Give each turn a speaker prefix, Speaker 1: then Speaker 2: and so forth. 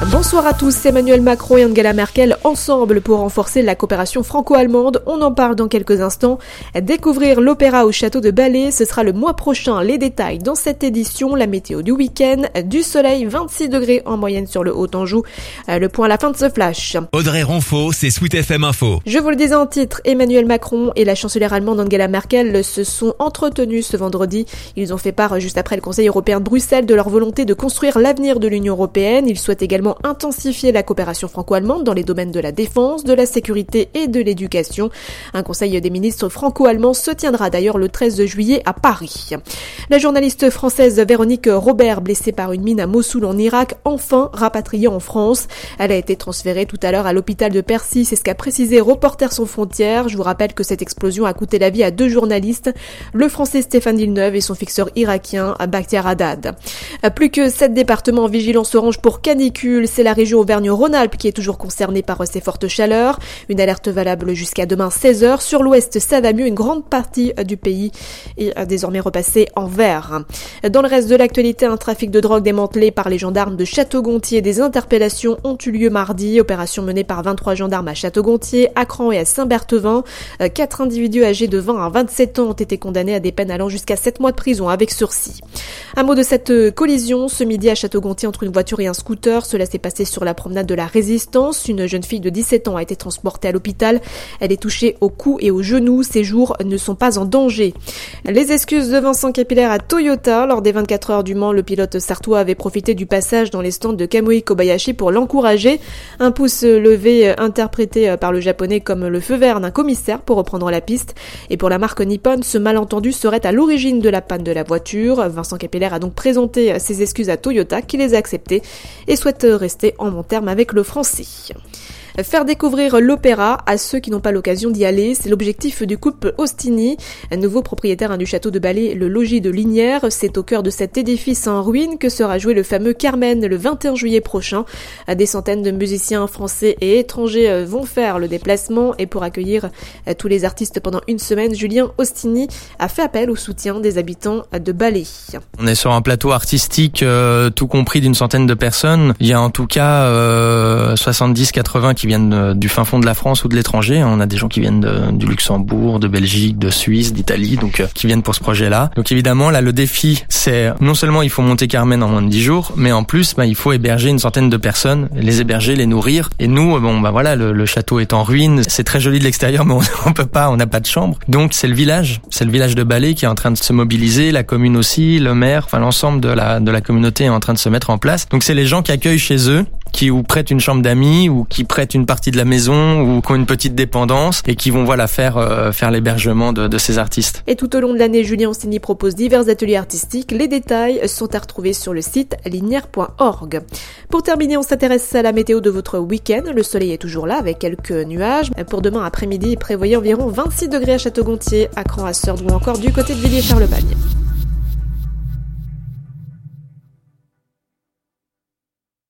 Speaker 1: Bonsoir à tous, Emmanuel Macron et Angela Merkel ensemble pour renforcer la coopération franco-allemande. On en parle dans quelques instants. Découvrir l'opéra au château de Ballay, ce sera le mois prochain. Les détails dans cette édition, la météo du week-end, du soleil, 26 degrés en moyenne sur le Haut-Anjou. Le point à la fin de ce flash.
Speaker 2: Audrey Ronfaux, c'est Sweet FM Info.
Speaker 1: Je vous le disais en titre, Emmanuel Macron et la chancelière allemande Angela Merkel se sont entretenus ce vendredi. Ils ont fait part juste après le Conseil européen de Bruxelles de leur volonté de construire l'avenir de l'Union européenne. Ils souhaitent également intensifier la coopération franco-allemande dans les domaines de la défense, de la sécurité et de l'éducation. Un conseil des ministres franco-allemands se tiendra d'ailleurs le 13 juillet à Paris. La journaliste française Véronique Robert, blessée par une mine à Mossoul en Irak, enfin rapatriée en France. Elle a été transférée tout à l'heure à l'hôpital de Percy, c'est ce qu'a précisé Reporters sans frontières. Je vous rappelle que cette explosion a coûté la vie à 2 journalistes, le français Stéphane Villeneuve et son fixeur irakien Bakhtiar Haddad. Plus que 7 départements en vigilance orange pour canicule, c'est la région Auvergne-Rhône-Alpes qui est toujours concernée par ces fortes chaleurs. Une alerte valable jusqu'à demain 16h. Sur l'ouest, ça va mieux. Une grande partie du pays est désormais repassée en vert. Dans le reste de l'actualité, un trafic de drogue démantelé par les gendarmes de Château-Gontier. Des interpellations ont eu lieu mardi. Opération menée par 23 gendarmes à Château-Gontier, à Cran et à Saint-Berthevin. 4 individus âgés de 20 à 27 ans ont été condamnés à des peines allant jusqu'à 7 mois de prison avec sursis. Un mot de cette collision ce midi à Château-Gontier entre une voiture et un scooter. Cela s'est passé sur la promenade de la Résistance. Une jeune fille de 17 ans a été transportée à l'hôpital. Elle est touchée au cou et au genou. Ses jours ne sont pas en danger. Les excuses de Vincent Capillaire à Toyota. Lors des 24 heures du Mans, le pilote sartois avait profité du passage dans les stands de Kamui Kobayashi pour l'encourager. Un pouce levé interprété par le japonais comme le feu vert d'un commissaire pour reprendre la piste. Et pour la marque Nippon, ce malentendu serait à l'origine de la panne de la voiture. Vincent Capillaire a donc présenté ses excuses à Toyota qui les a acceptées et souhaite rester en bon terme avec le français. Faire découvrir l'opéra à ceux qui n'ont pas l'occasion d'y aller, c'est l'objectif du couple Ostini, un nouveau propriétaire du château de Ballay, le logis de Lignières. C'est au cœur de cet édifice en ruine que sera joué le fameux Carmen le 21 juillet prochain. Des centaines de musiciens français et étrangers vont faire le déplacement et pour accueillir tous les artistes pendant une semaine, Julien Ostini a fait appel au soutien des habitants de Ballay.
Speaker 3: On est sur un plateau artistique tout compris d'une centaine de personnes. Il y a en tout cas 70-80 qui viennent du fin fond de la France ou de l'étranger. On a des gens qui viennent du Luxembourg, de Belgique, de Suisse, d'Italie, donc qui viennent pour ce projet-là. Donc évidemment, là, le défi, c'est non seulement il faut monter Carmen en moins de 10 jours, mais en plus, il faut héberger une centaine de personnes, les héberger, les nourrir. Et nous, voilà, le château est en ruine. C'est très joli de l'extérieur, mais on peut pas, on n'a pas de chambre. Donc c'est le village de Ballay qui est en train de se mobiliser, la commune aussi, le maire, l'ensemble de la communauté est en train de se mettre en place. Donc c'est les gens qui accueillent chez eux, qui ou prêtent une chambre d'amis ou qui prêtent une partie de la maison ou qui ont une petite dépendance et qui vont faire l'hébergement de ces artistes.
Speaker 1: Et tout au long de l'année, Julien Ostini propose divers ateliers artistiques. Les détails sont à retrouver sur le site lignières.org. Pour terminer, on s'intéresse à la météo de votre week-end. Le soleil est toujours là avec quelques nuages. Pour demain après-midi, prévoyez environ 26 degrés à Château-Gontier, à Cran, à Sœurdres ou encore du côté de Villiers-Charlemagne.